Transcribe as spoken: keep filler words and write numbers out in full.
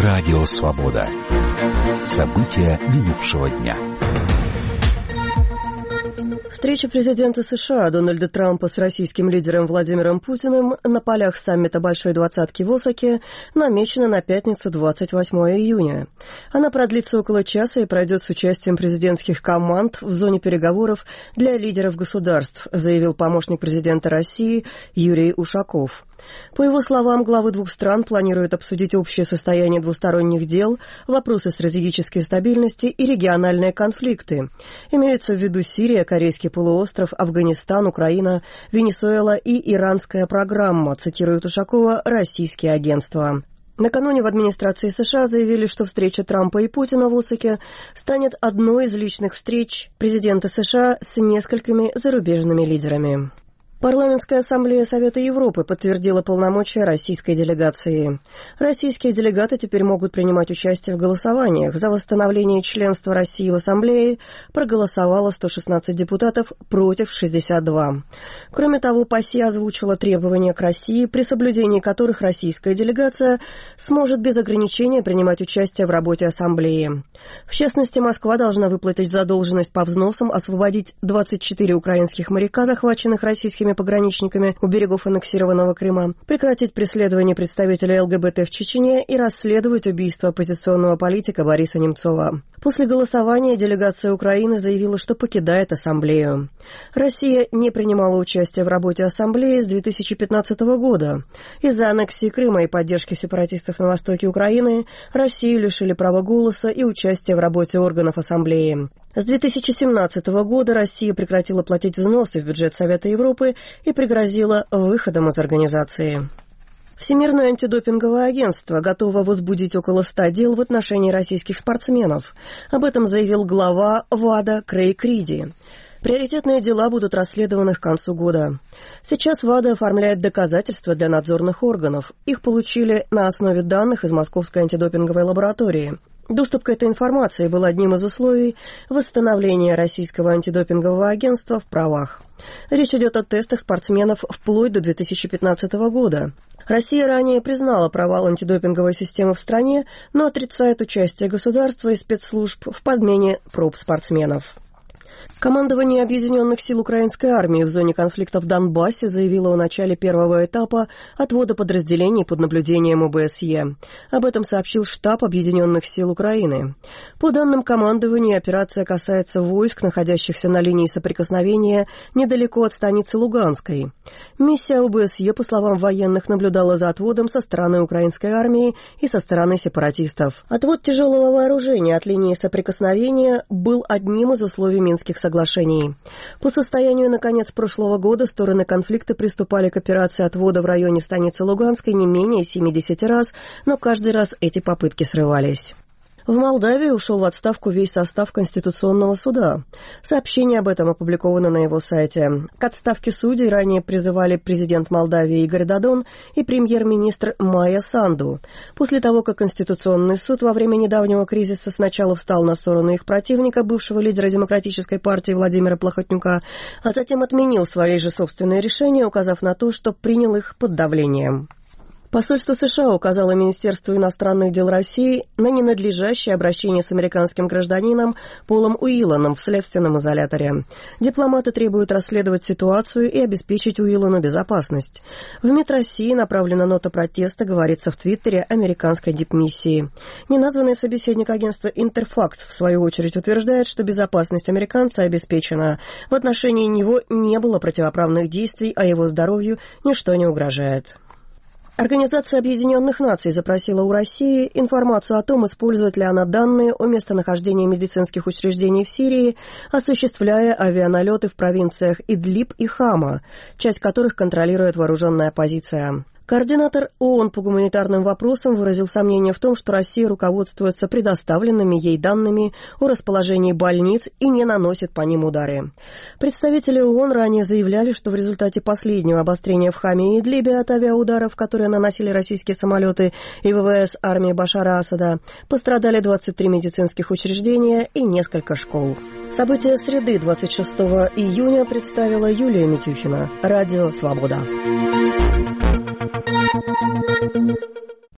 Радио Свобода. События минувшего дня. Встреча президента США Дональда Трампа с российским лидером Владимиром Путиным на полях саммита Большой Двадцатки в Осаке намечена на пятницу, двадцать восьмого июня. Она продлится около часа и пройдет с участием президентских команд в зоне переговоров для лидеров государств, заявил помощник президента России Юрий Ушаков. По его словам, главы двух стран планируют обсудить общее состояние двусторонних дел, вопросы стратегической стабильности и региональные конфликты. Имеются в виду Сирия, Корейский полуостров, Афганистан, Украина, Венесуэла и иранская программа, цитирует Ушакова российские агентства. Накануне в администрации США заявили, что встреча Трампа и Путина в Осаке станет одной из личных встреч президента США с несколькими зарубежными лидерами. Парламентская ассамблея Совета Европы подтвердила полномочия российской делегации. Российские делегаты теперь могут принимать участие в голосованиях. За восстановление членства России в ассамблее проголосовало сто шестнадцать депутатов против шестьдесят два. Кроме того, ПАСЕ озвучила требования к России, при соблюдении которых российская делегация сможет без ограничения принимать участие в работе ассамблеи. В частности, Москва должна выплатить задолженность по взносам, освободить двадцать четыре украинских моряка, захваченных российскими пограничниками у берегов аннексированного Крыма, прекратить преследование представителей ЛГБТ в Чечне и расследовать убийство оппозиционного политика Бориса Немцова. После голосования делегация Украины заявила, что покидает ассамблею. Россия не принимала участие в работе ассамблеи с две тысячи пятнадцатого года. Из-за аннексии Крыма и поддержки сепаратистов на востоке Украины Россию лишили права голоса и участия в работе органов ассамблеи. С две тысячи семнадцатого года Россия прекратила платить взносы в бюджет Совета Европы и пригрозила выходом из организации. Всемирное антидопинговое агентство готово возбудить около ста дел в отношении российских спортсменов. Об этом заявил глава ВАДА Крейг Риди. Приоритетные дела будут расследованы к концу года. Сейчас ВАДА оформляет доказательства для надзорных органов. Их получили на основе данных из Московской антидопинговой лаборатории. Доступ к этой информации был одним из условий восстановления российского антидопингового агентства в правах. Речь идет о тестах спортсменов вплоть до две тысячи пятнадцатого года. Россия ранее признала провал антидопинговой системы в стране, но отрицает участие государства и спецслужб в подмене проб спортсменов. Командование Объединенных сил Украинской армии в зоне конфликта в Донбассе заявило о начале первого этапа отвода подразделений под наблюдением ОБСЕ. Об этом сообщил штаб Объединенных сил Украины. По данным командования, операция касается войск, находящихся на линии соприкосновения недалеко от станицы Луганской. Миссия ОБСЕ, по словам военных, наблюдала за отводом со стороны украинской армии и со стороны сепаратистов. Отвод тяжелого вооружения от линии соприкосновения был одним из условий Минских соглашений. Соглашений. По состоянию на конец прошлого года стороны конфликта приступали к операции отвода в районе станицы Луганской не менее семидесяти раз, но каждый раз эти попытки срывались. В Молдавии ушел в отставку весь состав Конституционного суда. Сообщение об этом опубликовано на его сайте. К отставке судей ранее призывали президент Молдавии Игорь Додон и премьер-министр Майя Санду. После того, как Конституционный суд во время недавнего кризиса сначала встал на сторону их противника, бывшего лидера Демократической партии Владимира Плохотнюка, а затем отменил свои же собственные решения, указав на то, что принял их под давлением. Посольство США указало Министерству иностранных дел России на ненадлежащее обращение с американским гражданином Полом Уилланом в следственном изоляторе. Дипломаты требуют расследовать ситуацию и обеспечить Уиллану безопасность. В МИД России направлена нота протеста, говорится в Твиттере американской дипмиссии. Неназванный собеседник агентства Интерфакс, в свою очередь, утверждает, что безопасность американца обеспечена. В отношении него не было противоправных действий, а его здоровью ничто не угрожает. Организация Объединенных Наций запросила у России информацию о том, использует ли она данные о местонахождении медицинских учреждений в Сирии, осуществляя авианалеты в провинциях Идлиб и Хама, часть которых контролирует вооруженная оппозиция. Координатор ООН по гуманитарным вопросам выразил сомнение в том, что Россия руководствуется предоставленными ей данными о расположении больниц и не наносит по ним удары. Представители ООН ранее заявляли, что в результате последнего обострения в Хаме и Идлибе от авиаударов, которые наносили российские самолеты и ВВС армии Башара Асада, пострадали двадцать три медицинских учреждения и несколько школ. События среды двадцать шестого июня представила Юлия Митюхина. Радио «Свобода».